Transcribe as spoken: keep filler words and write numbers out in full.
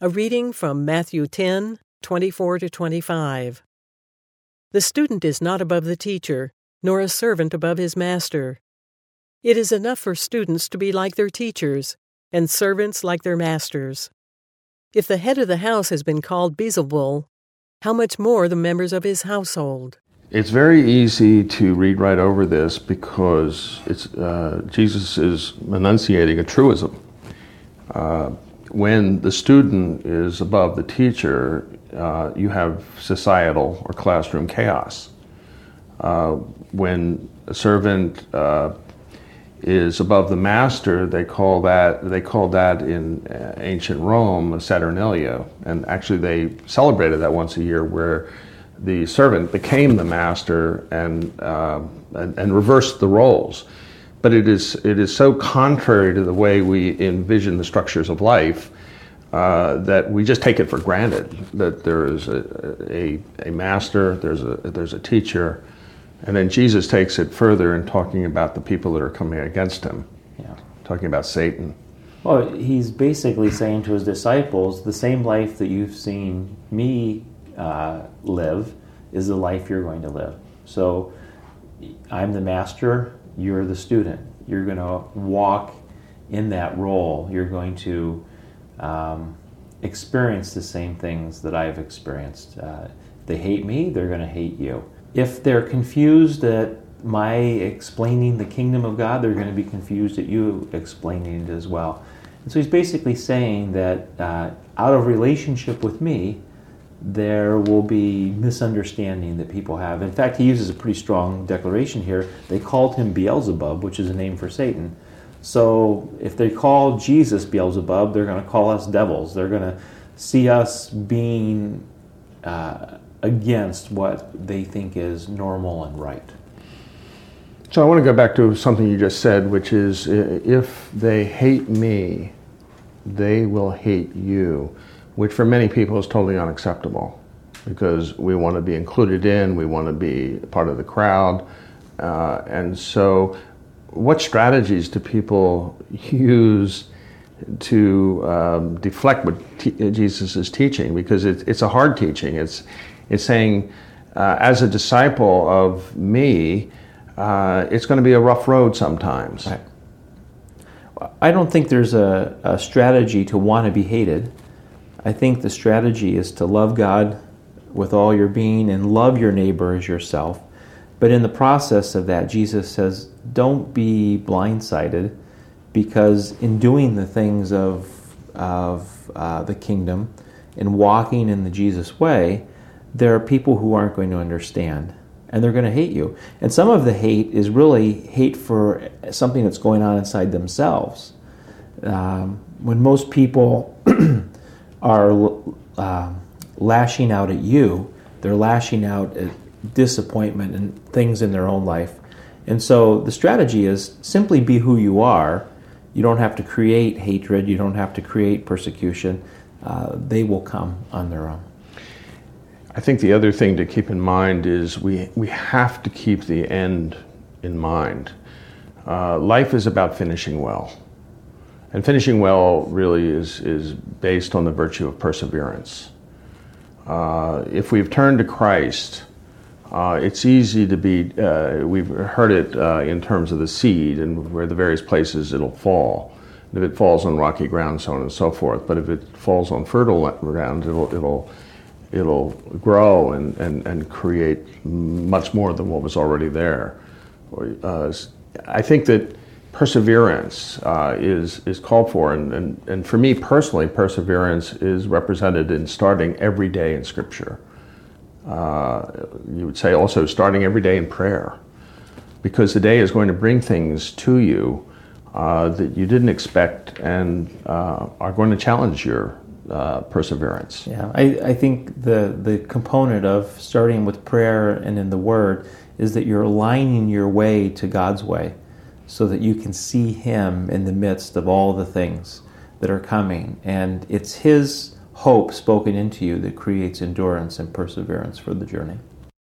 A reading from Matthew ten, twenty-four to twenty-five. The student is not above the teacher, nor a servant above his master. It is enough for students to be like their teachers, and servants like their masters. If the head of the house has been called Beelzebul, how much more the members of his household? It's very easy to read right over this because it's uh, Jesus is enunciating a truism. Uh, when the student is above the teacher, uh, you have societal or classroom chaos. Uh, when a servant uh, is above the master, they call that they call that in uh, ancient Rome a Saturnalia, and actually they celebrated that once a year, where the servant became the master and, uh, and and reversed the roles. But it is it is so contrary to the way we envision the structures of life uh, that we just take it for granted that there is a a, a master, there's a there's a teacher, and then Jesus takes it further in talking about the people that are coming against him. Yeah. Talking about Satan. Well, he's basically saying to his disciples, the same life that you've seen me uh, live is the life you're going to live. So I'm the master, you're the student. You're going to walk in that role. You're going to um, experience the same things that I've experienced. Uh, if they hate me, they're going to hate you. If they're confused at my explaining the kingdom of God, they're going to be confused at you explaining it as well. And so he's basically saying that uh, out of relationship with me, there will be misunderstanding that people have. In fact, he uses a pretty strong declaration here. They called him Beelzebub, which is a name for Satan. So if they call Jesus Beelzebub, they're going to call us devils. They're going to see us being uh, against what they think is normal and right. So I want to go back to something you just said, which is if they hate me, they will hate you, which for many people is totally unacceptable because we want to be included in, we want to be part of the crowd. Uh, and so what strategies do people use to um, deflect what t- Jesus is teaching? Because it, it's a hard teaching. It's, it's saying, uh, as a disciple of me, uh, it's going to be a rough road sometimes. Right. I don't think there's a, a strategy to want to be hated. I think the strategy is to love God with all your being and love your neighbor as yourself. But in the process of that, Jesus says, don't be blindsided, because in doing the things of, of uh, the kingdom and walking in the Jesus way, there are people who aren't going to understand, and they're going to hate you. And some of the hate is really hate for something that's going on inside themselves. Um, when most people are uh, lashing out at you, they're lashing out at disappointment and things in their own life. And so the strategy is simply be who you are. You don't have to create hatred. You don't have to create persecution. Uh, they will come on their own. I think the other thing to keep in mind is we, we have to keep the end in mind. Uh, life is about finishing well. And finishing well really is, is based on the virtue of perseverance. Uh, if we've turned to Christ, uh, it's easy to be, uh, we've heard it uh, in terms of the seed and where the various places it'll fall. And if it falls on rocky ground, so on and so forth. But if it falls on fertile ground, it'll, it'll, it'll grow and, and, and create much more than what was already there. Uh, I think that perseverance uh, is is called for, and, and, and for me personally, perseverance is represented in starting every day in Scripture. Uh, you would say also starting every day in prayer, because the day is going to bring things to you uh, that you didn't expect and uh, are going to challenge your uh, perseverance. Yeah, I, I think the, the component of starting with prayer and in the Word is that you're aligning your way to God's way, so that you can see Him in the midst of all the things that are coming. And it's His hope spoken into you that creates endurance and perseverance for the journey.